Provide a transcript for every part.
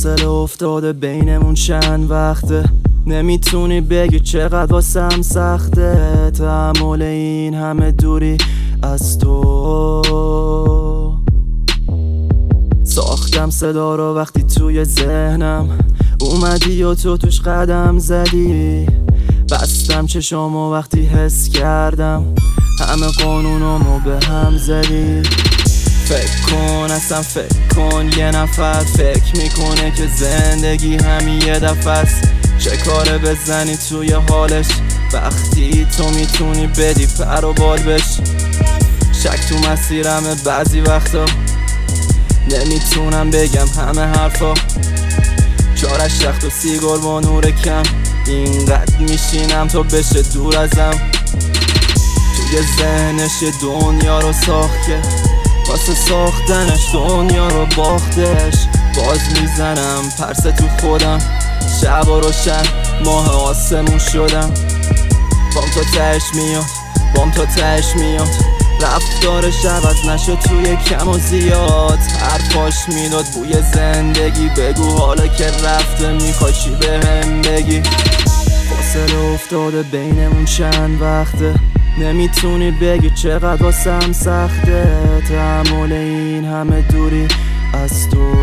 فاصله افتاده بینمون چند وقته، نمیتونی بگی چقدر واسم سخته تحمل این همه دوری از تو. ساختم صدا رو وقتی توی ذهنم اومدی و تو توش قدم زدی، بستم چشامو وقتی حس کردم همه قانونامو به هم زدی. فکر کن اصلا فکر کن یه نفر فکر میکنه که زندگی همین یه دفعه است، چه کاره بزنی توی حالش وقتی تو میتونی بدی پر و بال بش. شک تو مسیرمه بعضی وقتا نمیتونم بگم همه حرفا، چارش رخت و سیگار با نور کم اینقدر میشینم تا بشه دور ازم. توی ذهنش یه دنیا رو ساخت که واسه ساختنش دنیا رو باختش. باز میزنم پرسه تو خودم، شب و روشن ماه آسمون شدم. بام تا تهش میاد بام تا تهش میاد، رفتارش عوض نشد توی کم و زیاد. حرفاش میداد بوی زندگی، بگو حالا که رفته میخوای چی بهم بگی. فاصله افتاده بینمون چند وقته، نمیتونی بگی چقدر واسم سخته تحمل این همه دوری از تو.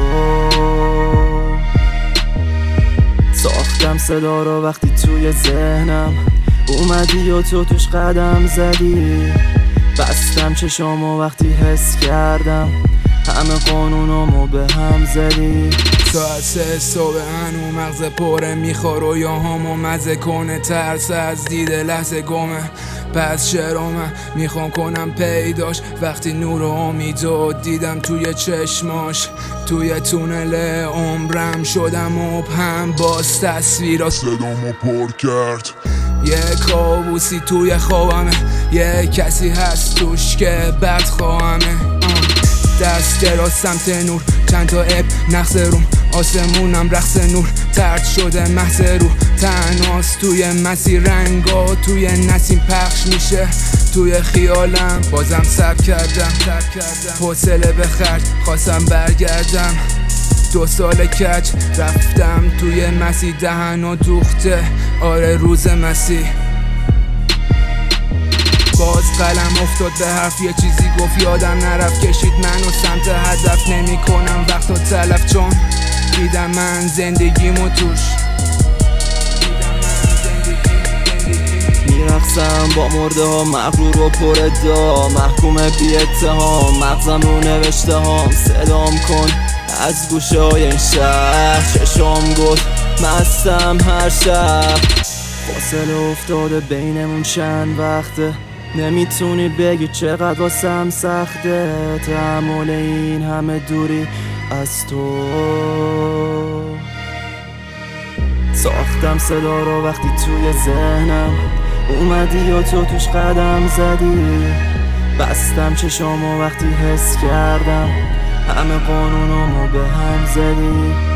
ساختم صدا رو وقتی توی ذهنم اومدی و تو توش قدم زدی، بستم چشامو وقتی حس کردم همه قانونامو به هم زدی. ساعت 3 صبح هنو مغز پره میخواد رویاهامو مزه کنه، ترس از دید لحظه گمه. پس چرا من میخوام کنم پیداش وقتی نور و امیدو دیدم توی چشماش. توی تونل عمرم شدم مبهم، باز تصویرات صدامو پر کرد. یه کابوسی توی خوابمه، یه کسی هست توش که بد خواهمه. دست دراز سمت نور، چند تا اب نقص روم، آسمونم رقص نور، ترد شده محض روح. تنهاست توی مسیر، رنگا توی نسیم پخش میشه توی خیالم. بازم صبر کردم حوصله به خرج خواستم برگردم. 2 سال کج رفتم توی مسیر، دهن و دوخته آره روز مسیح. باز قلم افتاد به حرف، یه چیزی گفت یادم نرفت، کشید منو سمت هدف. نمی کنم وقت و تلف چون دیدم من زندگیمو توش. میرقصم با مرده ها مغرور و پر ادعا، محکوم بی اتهام مغزم رو نوشته هام. صدام کن از گوشه های این شهر، چشام گفت مستم هر شب. فاصله افتاده بینمون چند وقته، نمیتونی بگی چقدر واسم سخته تحمل این همه دوری از تو. ساختم صدا رو وقتی توی ذهنم اومدی و تو توش قدم زدی، بستم چشامو وقتی حس کردم همه قانونامو به هم زدی.